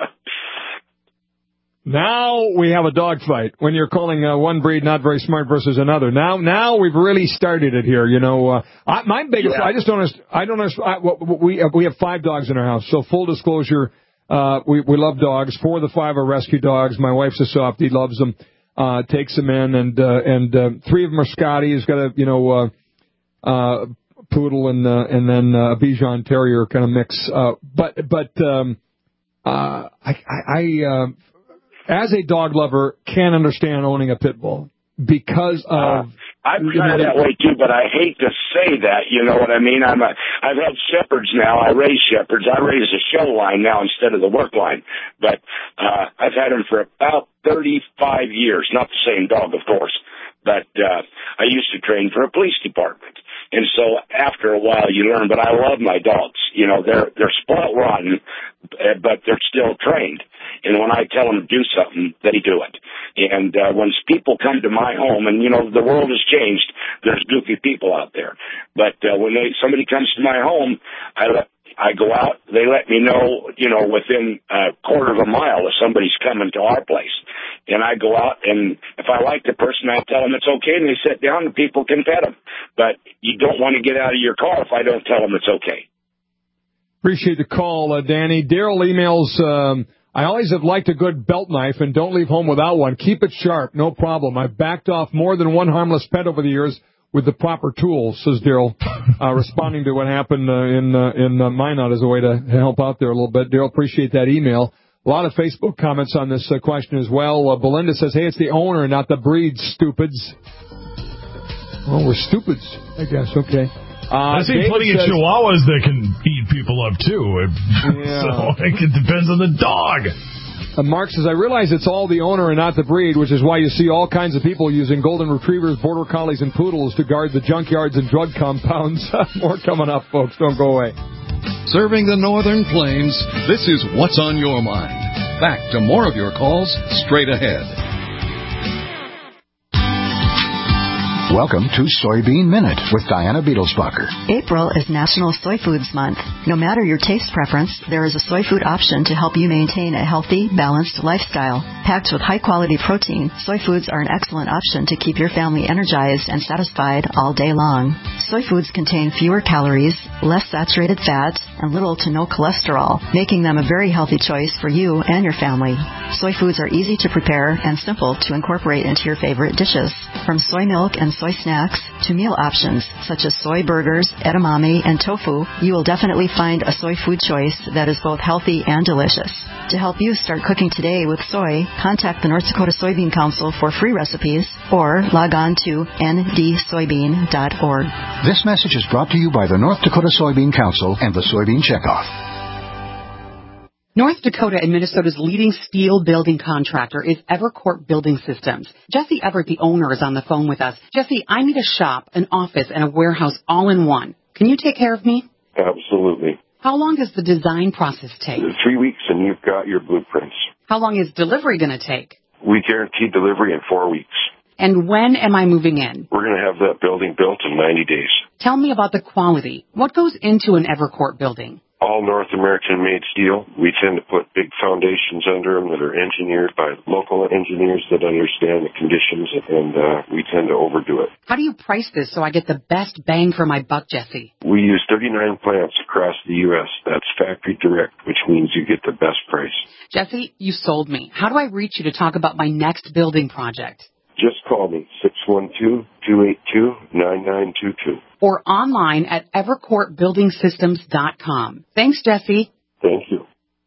[SPEAKER 1] Now we have a dog fight when you're calling uh, one breed not very smart versus another. Now, now we've really started it here. You know, uh, I, my biggest, yeah. I just don't, understand, I don't understand. I, we uh, we have five dogs in our house. So full disclosure, uh, we we love dogs. Four of the five are rescue dogs. My wife's a softie, loves them, uh, takes them in, and uh, and uh, three of them are Scotty. He's got a you know uh, uh, poodle and uh, and then uh, a Bichon Terrier kind of mix. Uh, but but um, uh, I I. I uh, as a dog lover, can't understand owning a pit bull because of. Uh,
[SPEAKER 18] I'm kind of that way too, but I hate to say that. You know what I mean? I'm a. I've had shepherds now. I raise shepherds. I raise a show line now instead of the work line. But uh, I've had them for about thirty-five years. Not the same dog, of course, but uh, I used to train for a police department. And so after a while you learn, but I love my dogs. You know, they're, they're spoiled rotten, but they're still trained. And when I tell them to do something, they do it. And, uh, when people come to my home, and, you know, the world has changed, there's goofy people out there. But, uh, when they, somebody comes to my home, I let, I go out, they let me know, you know, within a quarter of a mile if somebody's coming to our place. And I go out, and if I like the person, I tell them it's okay, and they sit down, and people can pet them. But you don't want to get out of your car if I don't tell them it's okay.
[SPEAKER 1] Appreciate the call, uh, Danny. Daryl emails, um, I always have liked a good belt knife and don't leave home without one. Keep it sharp, no problem. I've backed off more than one harmless pet over the years with the proper tools, says Daryl, uh, responding to what happened uh, in uh, in uh, Minot as a way to help out there a little bit. Daryl, appreciate that email. A lot of Facebook comments on this uh, question as well. Uh, Belinda says, hey, it's the owner, not the breed, stupids. Well, we're stupids, I guess. Okay. Uh,
[SPEAKER 2] I see plenty says, of Chihuahuas that can eat people up, too.
[SPEAKER 1] Yeah.
[SPEAKER 2] So it depends on the dog.
[SPEAKER 1] Uh, Mark says, I realize it's all the owner and not the breed, which is why you see all kinds of people using golden retrievers, border collies, and poodles to guard the junkyards and drug compounds. More coming up, folks. Don't go away.
[SPEAKER 5] Serving the Northern Plains, this is What's on Your Mind. Back to more of your calls straight ahead.
[SPEAKER 19] Welcome to Soybean Minute with Diana Beetlesbacher.
[SPEAKER 20] April is National Soy Foods Month. No matter your taste preference, there is a soy food option to help you maintain a healthy, balanced lifestyle. Packed with high-quality protein, soy foods are an excellent option to keep your family energized and satisfied all day long. Soy foods contain fewer calories, less saturated fat, and little to no cholesterol, making them a very healthy choice for you and your family. Soy foods are easy to prepare and simple to incorporate into your favorite dishes. From soy milk and soy snacks to meal options such as soy burgers, edamame, and tofu, you will definitely find a soy food choice that is both healthy and delicious. To help you start cooking today with soy, contact the North Dakota Soybean Council for free recipes or log on to n d soybean dot org.
[SPEAKER 19] This message is brought to you by the North Dakota Soybean Council and the Soybean Checkoff.
[SPEAKER 21] North Dakota and Minnesota's leading steel building contractor is Evercourt Building Systems. Jesse Everett, the owner, is on the phone with us. Jesse, I need a shop, an office, and a warehouse all in one. Can you take care of me?
[SPEAKER 22] Absolutely.
[SPEAKER 21] How long does the design process take?
[SPEAKER 22] Three weeks and you've got your blueprints.
[SPEAKER 21] How long is delivery going to take?
[SPEAKER 22] We guarantee delivery in four weeks.
[SPEAKER 21] And when am I moving in?
[SPEAKER 22] We're going to have that building built in ninety days.
[SPEAKER 21] Tell me about the quality. What goes into an Evercourt building?
[SPEAKER 22] All North American-made steel. We tend to put big foundations under them that are engineered by local engineers that understand the conditions, and uh, we tend to overdo it.
[SPEAKER 21] How do you price this so I get the best bang for my buck, Jesse?
[SPEAKER 22] We use thirty-nine plants across the U S That's factory direct, which means you get the best price.
[SPEAKER 21] Jesse, you sold me. How do I reach you to talk about my next building project?
[SPEAKER 22] Just call me, six one two, two eight two, nine nine two two.
[SPEAKER 21] Or online at evercourt building systems dot com. Thanks, Jesse.
[SPEAKER 22] Thank you.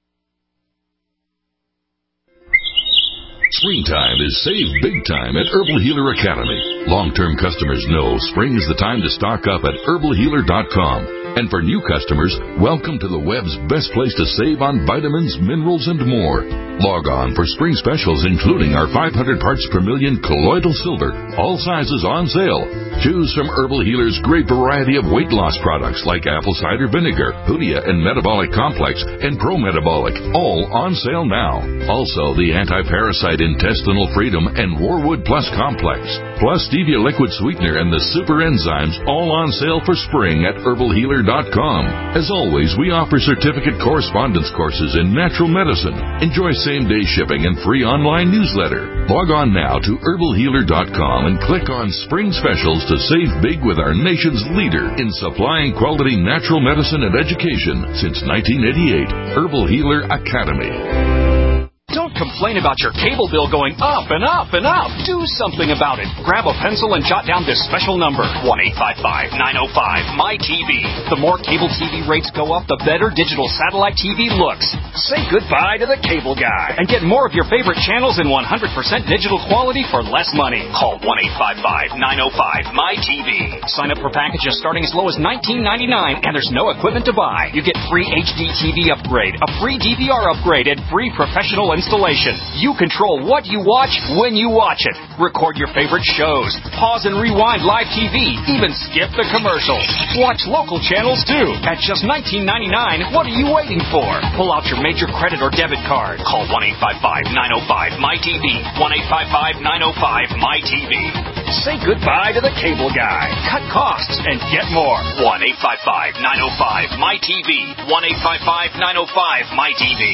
[SPEAKER 23] Springtime is save big time at Herbal Healer Academy. Long-term customers know spring is the time to stock up at herbal healer dot com. And for new customers, welcome to the web's best place to save on vitamins, minerals, and more. Log on for spring specials, including our five hundred parts per million colloidal silver, all sizes on sale. Choose from Herbal Healer's great variety of weight loss products like apple cider vinegar, Hoodia and Metabolic Complex, and Pro Metabolic, all on sale now. Also, the anti-parasite Intestinal Freedom and Warwood Plus Complex, plus Stevia Liquid Sweetener and the Super Enzymes, all on sale for spring at herbal healer dot com. As always, we offer certificate correspondence courses in natural medicine. Enjoy same-day shipping and free online newsletter. Log on now to herbal healer dot com and click on Spring Specials to save big with our nation's leader in supplying quality natural medicine and education since nineteen eighty-eight. Herbal Healer Academy.
[SPEAKER 24] Don't complain about your cable bill going up and up and up. Do something about it. Grab a pencil and jot down this special number, one eight five five, nine oh five, M Y T V. The more cable T V rates go up, the better digital satellite T V looks. Say goodbye to the cable guy and get more of your favorite channels in one hundred percent digital quality for less money. Call one eight five five, nine oh five, M Y T V. Sign up for packages starting as low as nineteen ninety-nine, and there's no equipment to buy. You get free H D T V upgrade, a free D V R upgrade, and free professional installation. You control what you watch when you watch it. Record your favorite shows. Pause and rewind live T V. Even skip the commercials. Watch local channels too. At just nineteen ninety-nine, what are you waiting for? Pull out your major credit or debit card. Call one eight five five, nine oh five, M Y T V. one eight five five, nine oh five, M Y T V. Say goodbye to the cable guy. Cut costs and get more. one eight five five, nine oh five, M Y T V. one eight five five, nine oh five, M Y T V.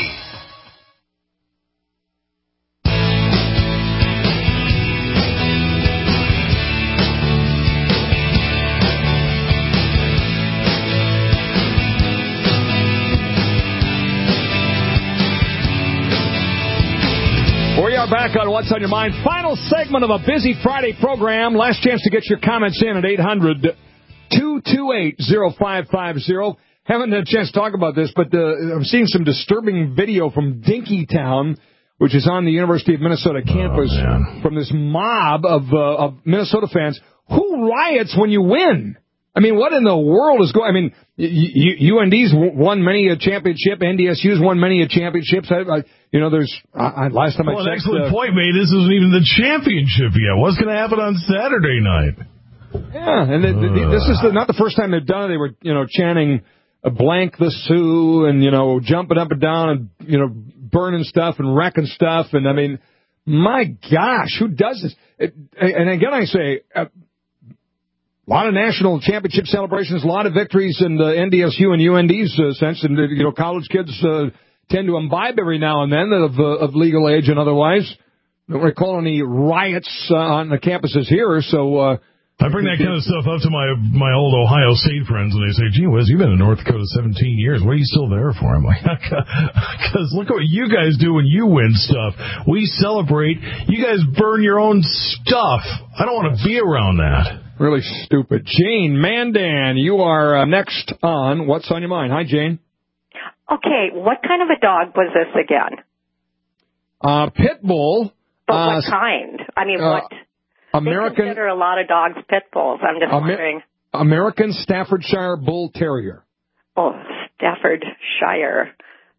[SPEAKER 1] We are back on What's on Your Mind. Final segment of a busy Friday program. Last chance to get your comments in at eight hundred, two two eight, oh five five oh. Haven't had a chance to talk about this, but uh, I'm seeing some disturbing video from Dinkytown, which is on the University of Minnesota campus, oh, from this mob of, uh, of Minnesota fans. Who riots when you win? I mean, what in the world is going... I mean, U N D's won many a championship. N D S U's won many a championships. I, I, you know, there's... I, last time
[SPEAKER 2] well,
[SPEAKER 1] I checked...
[SPEAKER 2] Well, an excellent
[SPEAKER 1] uh,
[SPEAKER 2] point, mate. This isn't even the championship yet. What's going to happen on Saturday night?
[SPEAKER 1] Yeah, and the, the, this is the, not the first time they've done it. They were, you know, chanting uh, blank the Sioux and, you know, jumping up and down and, you know, burning stuff and wrecking stuff. And, I mean, my gosh, who does this? It, and again, I say... Uh, A lot of national championship celebrations, a lot of victories in the N D S U and U N D's uh, sense, and you know, college kids uh, tend to imbibe every now and then of, uh, of legal age and otherwise. Don't recall any riots uh, on the campuses here, so. Uh,
[SPEAKER 2] I bring that kind of stuff up to my my old Ohio State friends, and they say, "Gee whiz, you've been in North Dakota seventeen years. What are you still there for?" I'm like, "Because look at what you guys do when you win stuff. We celebrate. You guys burn your own stuff. I don't want to be around that."
[SPEAKER 1] Really stupid. Jane Mandan, you are uh, next on What's on Your Mind. Hi, Jane.
[SPEAKER 25] Okay, what kind of a dog was this again?
[SPEAKER 1] Uh, pit bull.
[SPEAKER 25] But
[SPEAKER 1] uh,
[SPEAKER 25] what kind? I mean,
[SPEAKER 1] uh,
[SPEAKER 25] what?
[SPEAKER 1] American.
[SPEAKER 25] They consider a lot of dogs pit bulls. I'm just
[SPEAKER 1] Amer-
[SPEAKER 25] wondering.
[SPEAKER 1] American Staffordshire Bull Terrier.
[SPEAKER 25] Oh, Staffordshire.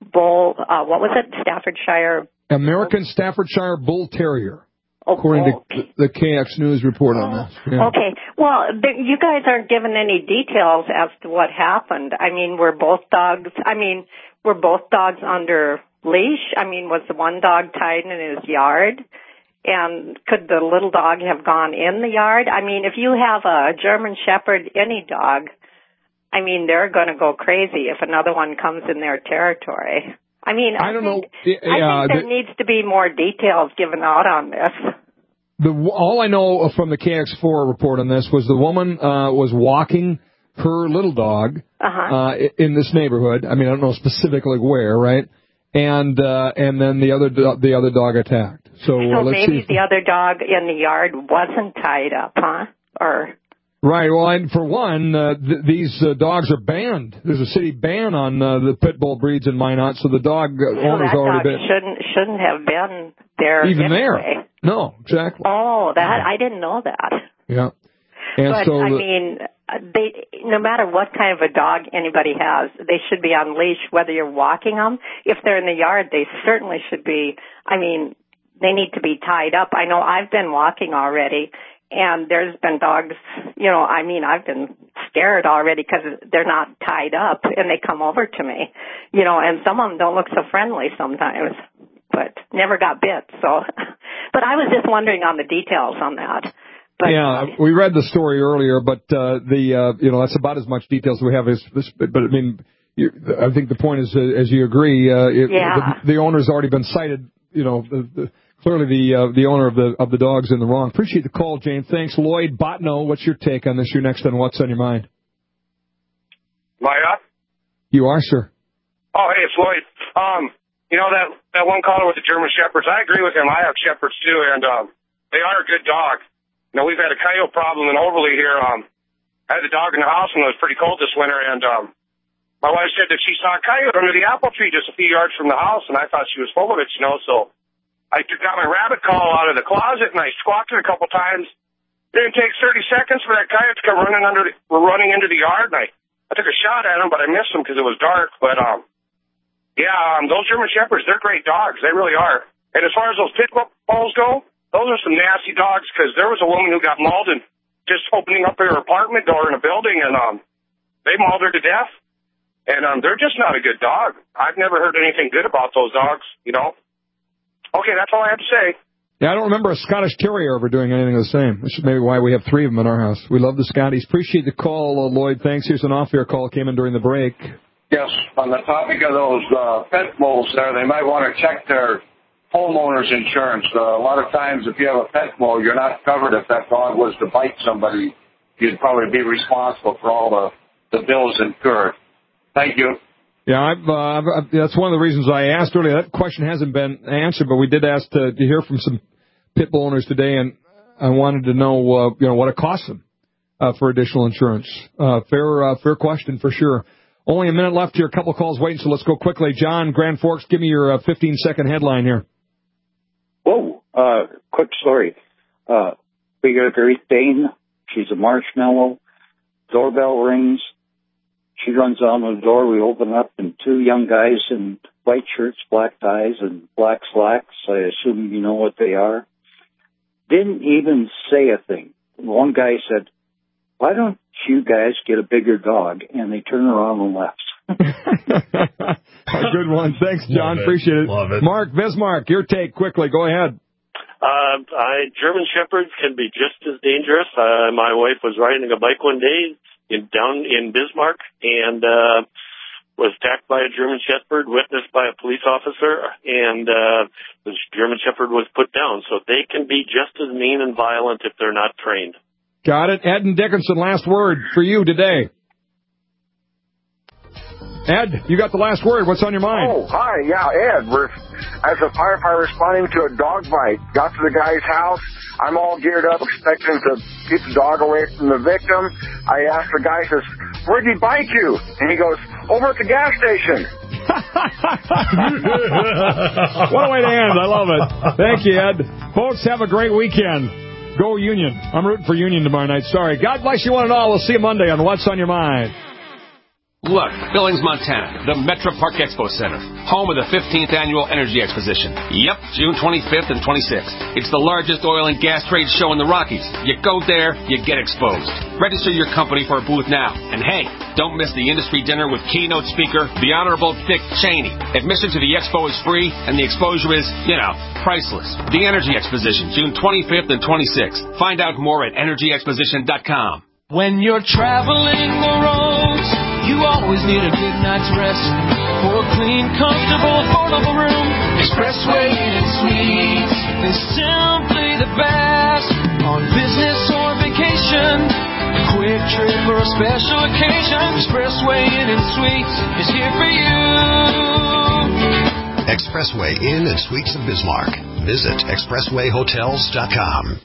[SPEAKER 25] bull, uh, what was it, Staffordshire?
[SPEAKER 1] American Staffordshire Bull Terrier, according
[SPEAKER 25] oh,
[SPEAKER 1] to the K X News report on this. Yeah.
[SPEAKER 25] Okay. Well, th- you guys aren't given any details as to what happened. I mean, were both dogs, I mean, were both dogs under leash? I mean, was the one dog tied in his yard? And could the little dog have gone in the yard? I mean, if you have a German Shepherd, any dog, I mean, they're going to go crazy if another one comes in their territory. I mean, I,
[SPEAKER 1] I don't
[SPEAKER 25] think,
[SPEAKER 1] know.
[SPEAKER 25] I
[SPEAKER 1] Uh,
[SPEAKER 25] think there
[SPEAKER 1] the,
[SPEAKER 25] needs to be more details given out on this.
[SPEAKER 1] the all I know from the K X four report on this was the woman uh, was walking her little dog
[SPEAKER 25] uh-huh.
[SPEAKER 1] uh, in this neighborhood. I mean, I don't know specifically where, right? And uh, and then the other do- the other dog attacked. So,
[SPEAKER 25] So
[SPEAKER 1] uh, let's
[SPEAKER 25] maybe
[SPEAKER 1] see if,
[SPEAKER 25] the other dog in the yard wasn't tied up, huh? Or
[SPEAKER 1] right. Well, and for one, uh, th- these uh, dogs are banned. There's a city ban on uh, the pit bull breeds in Minot, so the dog uh,
[SPEAKER 25] so
[SPEAKER 1] owner's
[SPEAKER 25] that
[SPEAKER 1] already
[SPEAKER 25] dog
[SPEAKER 1] been
[SPEAKER 25] shouldn't shouldn't have been there
[SPEAKER 1] even
[SPEAKER 25] anyway.
[SPEAKER 1] there. No, exactly.
[SPEAKER 25] Oh, that I didn't know that.
[SPEAKER 1] Yeah. And
[SPEAKER 25] but
[SPEAKER 1] so
[SPEAKER 25] I
[SPEAKER 1] the,
[SPEAKER 25] mean, they no matter what kind of a dog anybody has, they should be on leash. Whether you're walking them, if they're in the yard, they certainly should be. I mean, they need to be tied up. I know I've been walking already, and there's been dogs. You know, I mean, I've been scared already because they're not tied up, and they come over to me. You know, and some of them don't look so friendly sometimes, but never got bit. So, but I was just wondering on the details on that. But,
[SPEAKER 1] yeah, we read the story earlier, but uh, the uh, you know that's about as much details we have as this. But I mean, you, I think the point is, uh, as you agree, uh, it,
[SPEAKER 25] yeah.
[SPEAKER 1] the, the owner's already been cited. You know, the, the, clearly the uh, the owner of the of the dog's in the wrong. Appreciate the call, Jane. Thanks, Lloyd Botno. What's your take on this? You're next on What's on Your Mind.
[SPEAKER 10] Am I up?
[SPEAKER 1] You are, sir.
[SPEAKER 10] Oh, hey, it's Lloyd. Um, you know that that one caller with the German Shepherds? I agree with him. I have Shepherds too, and um, they are a good dog. You know, we've had a coyote problem in Overly here. Um, I had the dog in the house, and it was pretty cold this winter, and um, my wife said that she saw a coyote under the apple tree just a few yards from the house, and I thought she was full of it, you know, so I took out my rabbit call out of the closet, and I squawked it a couple times. It didn't take thirty seconds for that coyote to come running under the, running into the yard, and I, I took a shot at him, but I missed him because it was dark. But, um, yeah, um, those German Shepherds, they're great dogs. They really are. And as far as those pit bulls go, those are some nasty dogs, because there was a woman who got mauled and just opening up her apartment door in a building, and um, they mauled her to death. And um, they're just not a good dog. I've never heard anything good about those dogs, you know. Okay, that's all I have to say.
[SPEAKER 1] Yeah, I don't remember a Scottish Terrier ever doing anything the same. This is maybe why we have three of them in our house. We love the Scotties. Appreciate the call, uh, Lloyd. Thanks. Here's an off-air call. Came in during the break.
[SPEAKER 3] Yes, on the topic of those uh, pit bulls there, they might want to check their homeowner's insurance. Uh, a lot of times if you have a pet bull, you're not covered if that dog was to bite somebody. You'd probably be responsible for all the, the bills incurred. Thank you.
[SPEAKER 1] Yeah, I've, uh, I've, that's one of the reasons I asked earlier. That question hasn't been answered, but we did ask to, to hear from some pit bull owners today, and I wanted to know, uh, you know, what it costs them uh, for additional insurance. Uh, fair, uh, fair question for sure. Only a minute left here. A couple calls waiting, so let's go quickly. John, Grand Forks, give me your uh, fifteen-second headline here.
[SPEAKER 6] Whoa, uh, quick story. Uh, we got a Great Dane. She's a marshmallow. Doorbell rings. She runs on the door. We open up, and two young guys in white shirts, black ties, and black slacks. I assume you know what they are. Didn't even say a thing. One guy said, "Why don't you guys get a bigger dog?" And they turned around and left.
[SPEAKER 1] A good one. Thanks, John.
[SPEAKER 6] Love it.
[SPEAKER 1] Appreciate it.
[SPEAKER 6] Love it.
[SPEAKER 1] Mark Bismarck, your take quickly. Go ahead.
[SPEAKER 7] Uh, I, German Shepherds can be just as dangerous. Uh, my wife was riding a bike one day in, down in Bismarck and uh, was attacked by a German Shepherd, witnessed by a police officer, and uh, the German Shepherd was put down. So they can be just as mean and violent if they're not trained.
[SPEAKER 1] Got it. Ed and Dickinson, last word for you today. Ed, you got the last word. What's on your mind?
[SPEAKER 8] Oh, hi. Yeah, Ed. We're, as a firefighter responding to a dog bite, got to the guy's house. I'm all geared up, expecting to keep the dog away from the victim. I asked the guy, says, "Where'd he bite you?" And he goes, "Over at the gas station."
[SPEAKER 1] What a way to end. I love it. Thank you, Ed. Folks, have a great weekend. Go Union. I'm rooting for Union tomorrow night. Sorry. God bless you one and all. We'll see you Monday on What's on Your Mind.
[SPEAKER 4] Look, Billings, Montana, the Metro Park Expo Center, home of the fifteenth Annual Energy Exposition. Yep, June twenty-fifth and twenty-sixth. It's the largest oil and gas trade show in the Rockies. You go there, you get exposed. Register your company for a booth now. And hey, don't miss the industry dinner with keynote speaker, the Honorable Dick Cheney. Admission to the expo is free, and the exposure is, you know, priceless. The Energy Exposition, June twenty-fifth and twenty-sixth. Find out more at energy exposition dot com.
[SPEAKER 9] When you're traveling the roads, you always need a good night's rest. For a clean, comfortable, affordable room, Expressway Inn and Suites is simply the best. On business or vacation, a quick trip or a special occasion, Expressway Inn and Suites is here for you.
[SPEAKER 11] Expressway Inn and Suites of Bismarck. Visit expressway hotels dot com.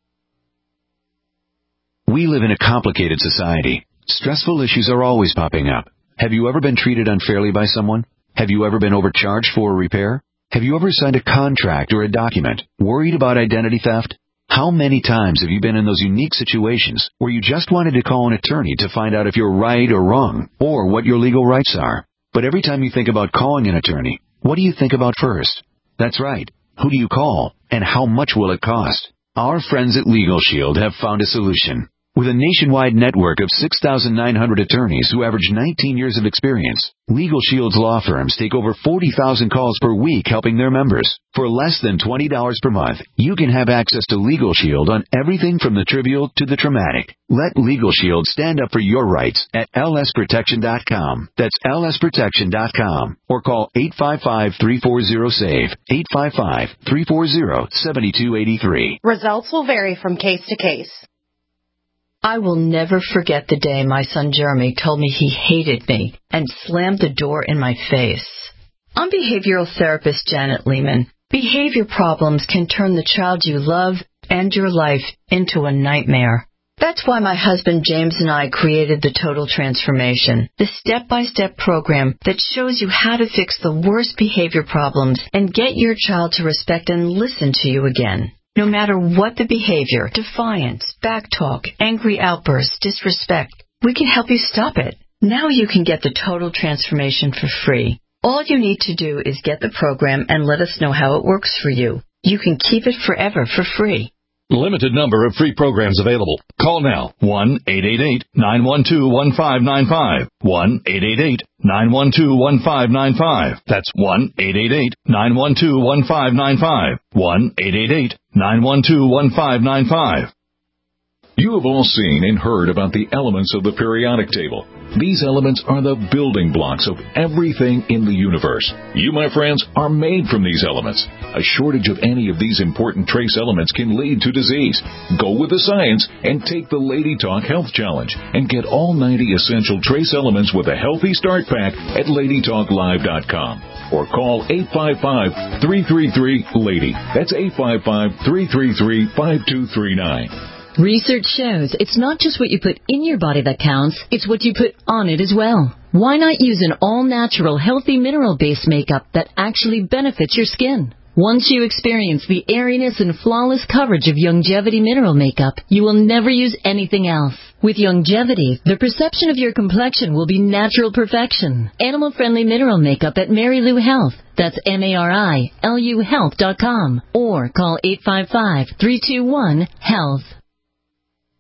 [SPEAKER 12] We live in a complicated society. Stressful issues are always popping up. Have you ever been treated unfairly by someone? Have you ever been overcharged for a repair? Have you ever signed a contract or a document worried about identity theft? How many times have you been in those unique situations where you just wanted to call an attorney to find out if you're right or wrong, or what your legal rights are? But every time you think about calling an attorney, what do you think about first? That's right. Who do you call, and how much will it cost? Our friends at Legal Shield have found a solution. With a nationwide network of six thousand nine hundred attorneys who average nineteen years of experience, Legal Shield's law firms take over forty thousand calls per week helping their members. For less than twenty dollars per month, you can have access to Legal Shield on everything from the trivial to the traumatic. Let Legal Shield stand up for your rights at L S protection dot com. That's L S protection dot com. Or call eight five five, three four zero, S A V E, eight five five, three four zero, seven two eight three.
[SPEAKER 13] Results will vary from case to case.
[SPEAKER 26] I will never forget the day my son Jeremy told me he hated me and slammed the door in my face. I'm behavioral therapist Janet Lehman. Behavior problems can turn the child you love and your life into a nightmare. That's why my husband James and I created the Total Transformation, the step-by-step program that shows you how to fix the worst behavior problems and get your child to respect and listen to you again. No matter what the behavior, defiance, backtalk, angry outbursts, disrespect, we can help you stop it. Now you can get the Total Transformation for free. All you need to do is get the program and let us know how it works for you. You can keep it forever for free.
[SPEAKER 27] Limited number of free programs available. Call now. one eight eight eight, nine one two, one five nine five. one eight eight eight, nine one two, one five nine five. That's one eight eight eight, nine one two, one five nine five. one eight eight eight, nine one two, one five nine five.
[SPEAKER 28] You have all seen and heard about the elements of the periodic table. These elements are the building blocks of everything in the universe. You, my friends, are made from these elements. A shortage of any of these important trace elements can lead to disease. Go with the science and take the Lady Talk Health Challenge and get all ninety essential trace elements with a healthy start pack at lady talk live dot com. Or call eight five five, three three three, LADY. That's eight five five, three three three, five two three nine.
[SPEAKER 29] Research shows it's not just what you put in your body that counts, it's what you put on it as well. Why not use an all-natural, healthy mineral-based makeup that actually benefits your skin? Once you experience the airiness and flawless coverage of Longevity mineral makeup, you will never use anything else. With Longevity, the perception of your complexion will be natural perfection. Animal-friendly mineral makeup at Mary Lou Health. That's M A R I L U health dot com. Or call eight five five, three two one, HEALTH.